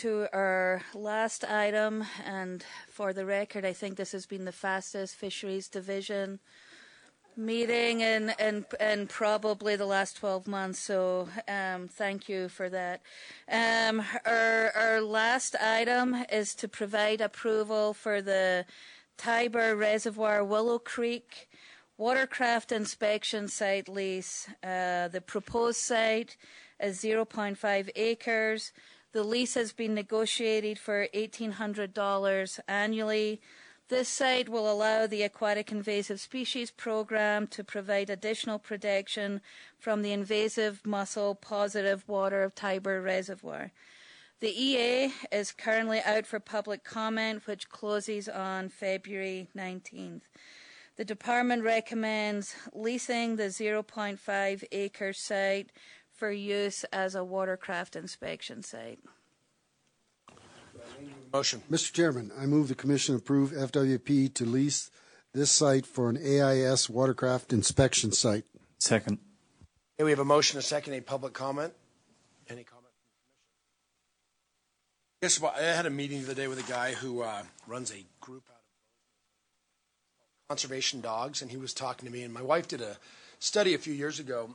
To our last item, and for the record, I think this has been the fastest Fisheries Division meeting in probably the last 12 months, so thank you for that. Our last item is to provide approval for the Tiber Reservoir Willow Creek Watercraft Inspection Site lease. The proposed site is 0.5 acres. The lease has been negotiated for $1,800 annually. This site will allow the Aquatic Invasive Species Program to provide additional protection from the invasive mussel positive water of Tiber Reservoir. The EA is currently out for public comment, which closes on February 19th. The department recommends leasing the 0.5 acre site for use as a watercraft inspection site. Motion. Mr. Chairman, I move the Commission approve FWP to lease this site for an AIS watercraft inspection site. Second. Okay, we have a motion, a second, a public comment. Any comment from the Commission? Yes, I had a meeting the other day with a guy who runs a group out of conservation dogs, and he was talking to me, and my wife did a study a few years ago,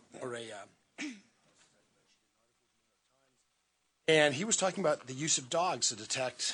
and he was talking about the use of dogs to detect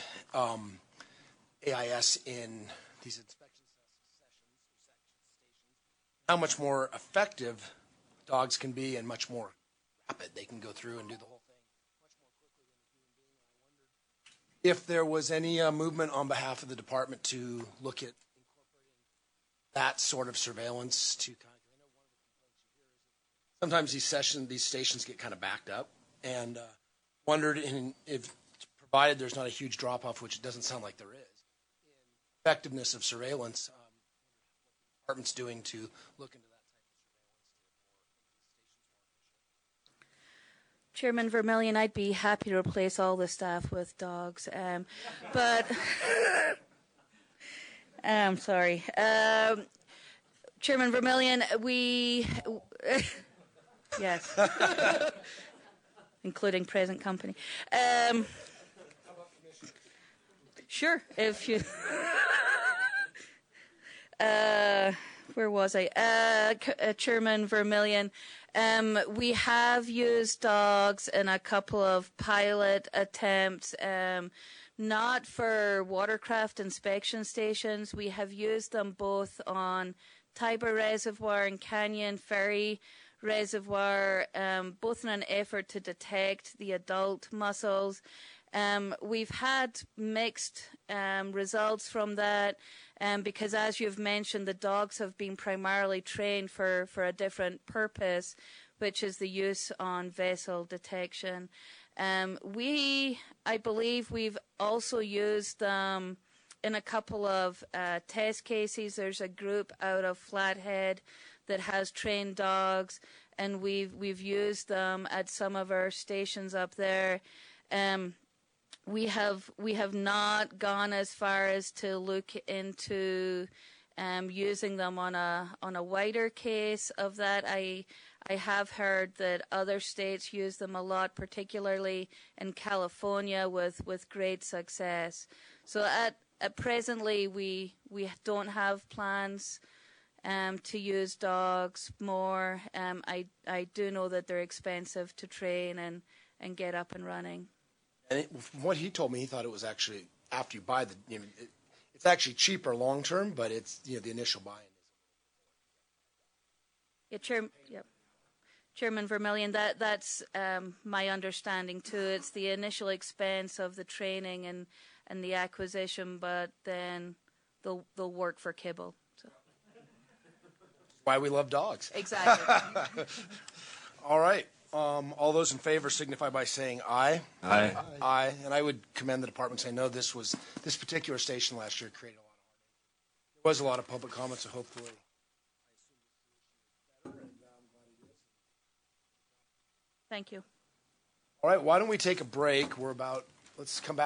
AIS in these inspection sessions, how much more effective dogs can be and much more rapid. They can go through and do the whole thing much more quickly than a human being. I wondered if there was any movement on behalf of the department to look at incorporating that sort of surveillance to kind of, I know one of the complaints you hear is that sometimes these stations get kind of backed up, and wondered if, provided there's not a huge drop-off, which it doesn't sound like there is, in effectiveness of surveillance, what the department's doing to look into that type of surveillance. Chairman Vermillion, I'd be happy to replace all the staff with dogs, but I'm sorry. Chairman Vermillion, yes. Including present company. Sure, if you... where was I? Chairman Vermillion, we have used dogs in a couple of pilot attempts, not for watercraft inspection stations. We have used them both on Tiber Reservoir and Canyon Ferry Reservoir, both in an effort to detect the adult mussels. We've had mixed results from that because, as you've mentioned, the dogs have been primarily trained for a different purpose, which is the use on vessel detection. I believe we've also used them in a couple of test cases. There's a group out of Flathead that has trained dogs, and we've used them at some of our stations up there. We have not gone as far as to look into using them on a wider case of that. I have heard that other states use them a lot, particularly in California, with great success. So at presently we don't have plans to use dogs more. I do know that they're expensive to train and get up and running. And from what he told me, he thought it was actually, after you buy it's actually cheaper long term, but it's the initial buy-in is. Yeah, Chairman Vermillion, that's my understanding too. It's the initial expense of the training and the acquisition, but then they'll work for kibble. So. Why we love dogs. Exactly. All right. All those in favor signify by saying aye. Aye. Aye. And I would commend the department saying, no, this particular station last year created a lot of heartache. There was a lot of public comments, so hopefully. Thank you. All right. Why don't we take a break? Let's come back.